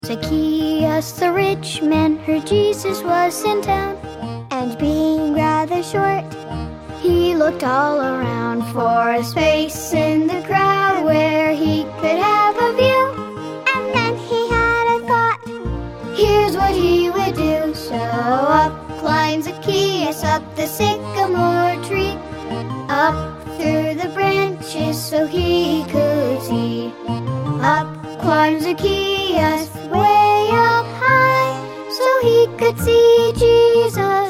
Zacchaeus, the rich man, heard Jesus was in town, and being rather short, he looked all around for a space in the crowd where he could have a view. And then he had a thought, here's what he would do. So up climbed Zacchaeus up the sycamore tree, up through the branches so he could see. Up climbed Zacchaeus way up high so he could see Jesus.